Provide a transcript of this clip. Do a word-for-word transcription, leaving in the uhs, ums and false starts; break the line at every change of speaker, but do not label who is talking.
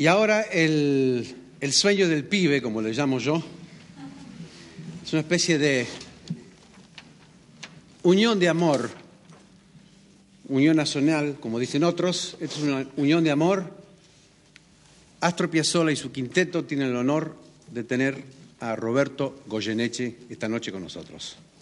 Y ahora el, el sueño del pibe, como le llamo yo, es una especie de unión de amor, unión nacional, como dicen otros. Esta es una unión de amor. Astor Piazzolla y su quinteto tienen el honor de tener a Roberto Goyeneche esta noche con nosotros.